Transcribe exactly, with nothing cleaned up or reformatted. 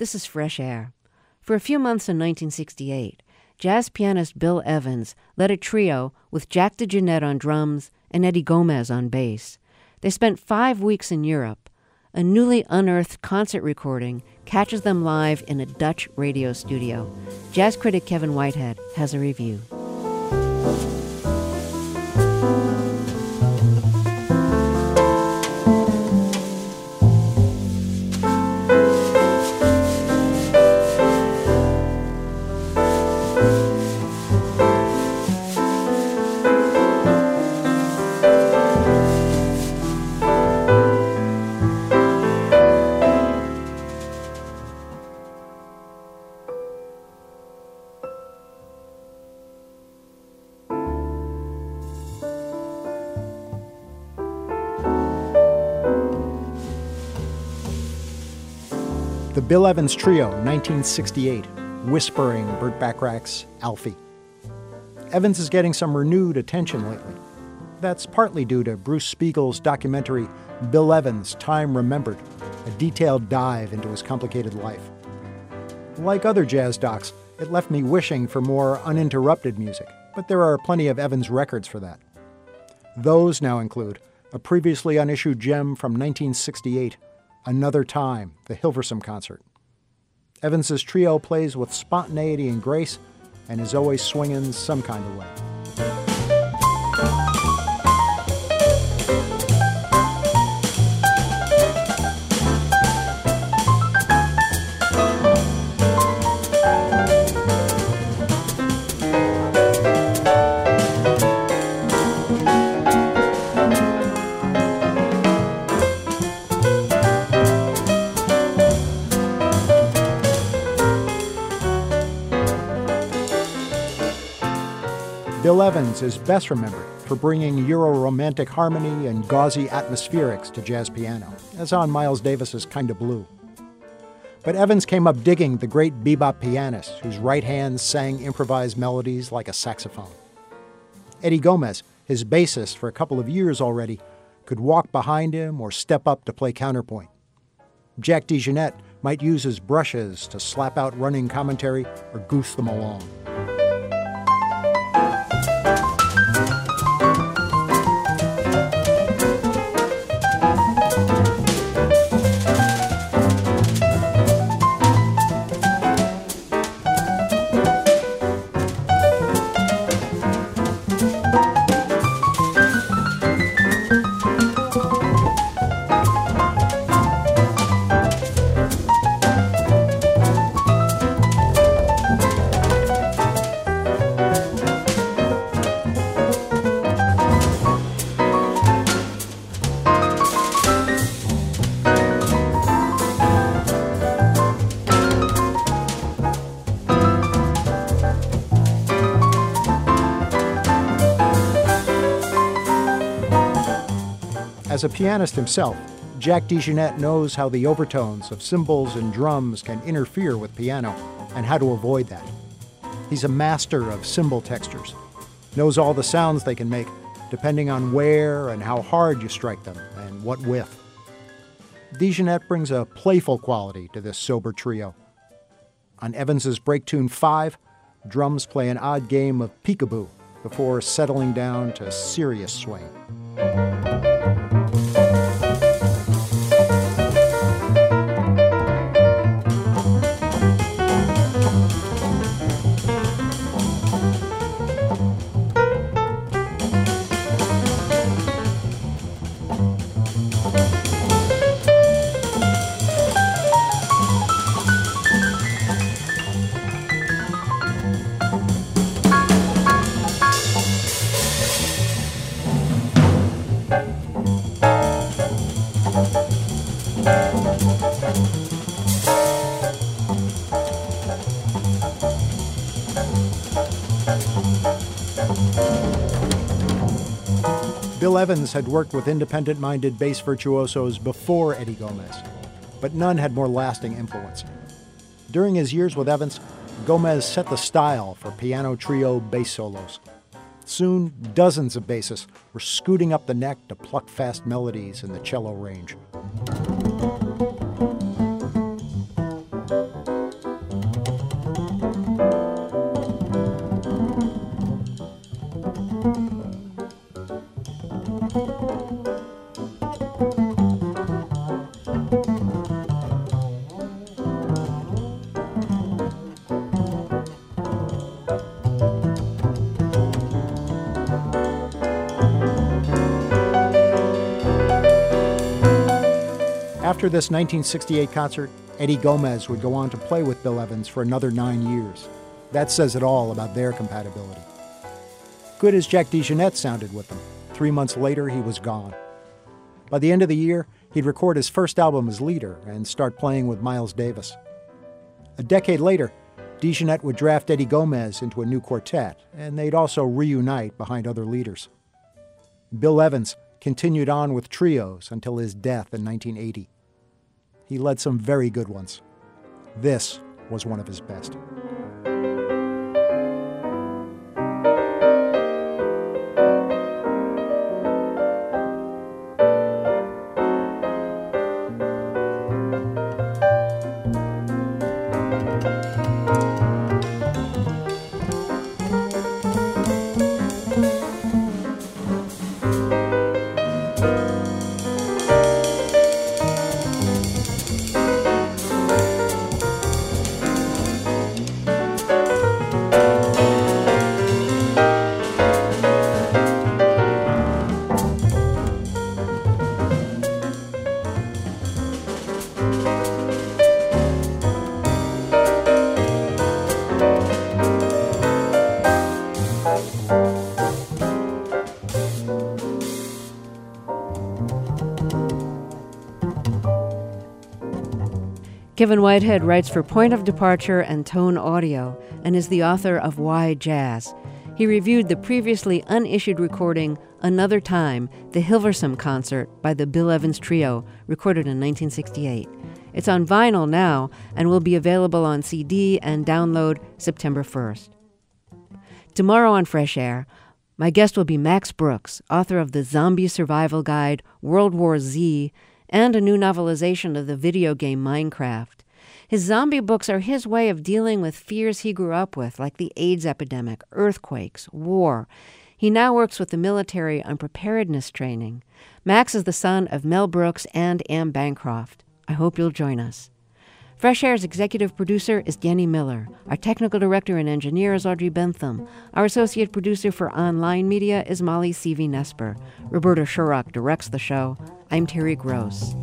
This is Fresh Air. For a few months in nineteen sixty-eight, jazz pianist Bill Evans led a trio with Jack DeJohnette on drums and Eddie Gomez on bass. They spent five weeks in Europe. A newly unearthed concert recording catches them live in a Dutch radio studio. Jazz critic Kevin Whitehead has a review. The Bill Evans Trio, nineteen sixty-eight, whispering Burt Bacharach's Alfie. Evans is getting some renewed attention lately. That's partly due to Bruce Spiegel's documentary, Bill Evans, Time Remembered, a detailed dive into his complicated life. Like other jazz docs, it left me wishing for more uninterrupted music, but there are plenty of Evans records for that. Those now include a previously unissued gem from nineteen sixty-eight, Another Time, the Hilversum concert. Evans's trio plays with spontaneity and grace and is always swinging some kind of way. Bill Evans is best remembered for bringing Euro-romantic harmony and gauzy atmospherics to jazz piano, as on Miles Davis's Kinda Blue. But Evans came up digging the great bebop pianist whose right hand sang improvised melodies like a saxophone. Eddie Gomez, his bassist for a couple of years already, could walk behind him or step up to play counterpoint. Jack DeJohnette might use his brushes to slap out running commentary or goose them along. As a pianist himself, Jack DeJohnette knows how the overtones of cymbals and drums can interfere with piano and how to avoid that. He's a master of cymbal textures, knows all the sounds they can make depending on where and how hard you strike them and what width. DeJohnette brings a playful quality to this sober trio. On Evans's Break Tune five, drums play an odd game of peekaboo before settling down to serious swing. Bill Evans had worked with independent-minded bass virtuosos before Eddie Gomez, but none had more lasting influence. During his years with Evans, Gomez set the style for piano trio bass solos. Soon, dozens of bassists were scooting up the neck to pluck fast melodies in the cello range. After this nineteen sixty-eight concert, Eddie Gomez would go on to play with Bill Evans for another nine years. That says it all about their compatibility. Good as Jack DeJohnette sounded with them, three months later he was gone. By the end of the year, he'd record his first album as leader and start playing with Miles Davis. A decade later, DeJohnette would draft Eddie Gomez into a new quartet, and they'd also reunite behind other leaders. Bill Evans continued on with trios until his death in nineteen eighty. He led some very good ones. This was one of his best. Kevin Whitehead writes for Point of Departure and Tone Audio and is the author of Why Jazz. He reviewed the previously unissued recording Another Time, the Hilversum Concert by the Bill Evans Trio, recorded in nineteen sixty-eight. It's on vinyl now and will be available on C D and download September first. Tomorrow on Fresh Air, my guest will be Max Brooks, author of the Zombie Survival Guide, World War Z, and a new novelization of the video game Minecraft. His zombie books are his way of dealing with fears he grew up with, like the AIDS epidemic, earthquakes, war. He now works with the military on preparedness training. Max is the son of Mel Brooks and Anne Bancroft. I hope you'll join us. Fresh Air's executive producer is Denny Miller. Our technical director and engineer is Audrey Bentham. Our associate producer for online media is Molly Seavey-Nesper. Roberta Shurrock directs the show. I'm Terry Gross.